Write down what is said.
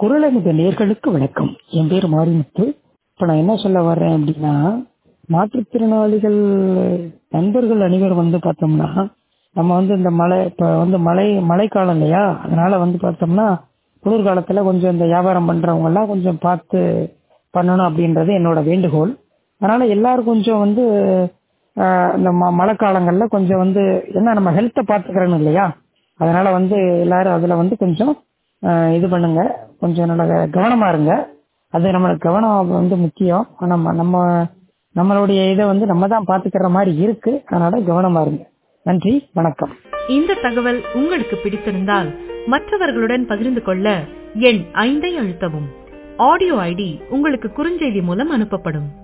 குரலமுத நேர்களுக்கு வணக்கம். என் பேர் மாரிமுத்து. இப்போ நான் என்ன சொல்ல வர்றேன் அப்படின்னா, மாற்றுத்திறனாளிகள் நண்பர்கள் அனைவரும் பார்த்தோம்னா, நம்ம இந்த மழை இப்போ மழைக்காலம் இல்லையா, அதனால பார்த்தோம்னா குளிர்காலத்தில் கொஞ்சம் இந்த வியாபாரம் பண்ணுறவங்கெல்லாம் கொஞ்சம் பார்த்து பண்ணணும் அப்படின்றது என்னோட வேண்டுகோள். அதனால எல்லாரும் கொஞ்சம் இந்த மழை காலங்களில் கொஞ்சம் ஏன்னா நம்ம ஹெல்த்தை பார்த்துக்கிறோம் இல்லையா, அதனால எல்லாரும் அதில் கொஞ்சம் இது பண்ணுங்க, கொஞ்சம் நல்ல கவனமா இருங்க. அது நம்மளுக்கு கவனம் முக்கியம். நம்மளுடைய இதை நம்ம தான் பார்த்துக்கிற மாதிரி இருக்கு. அதனால கவனமா இருங்க. நன்றி, வணக்கம். இந்த தகவல் உங்களுக்கு பிடித்திருந்தால் மற்றவர்களுடன் பகிர்ந்து கொள்ள எண் 5 அழுத்தவும். ஆடியோ ஐடி உங்களுக்கு குறுஞ்செய்தி மூலம் அனுப்பப்படும்.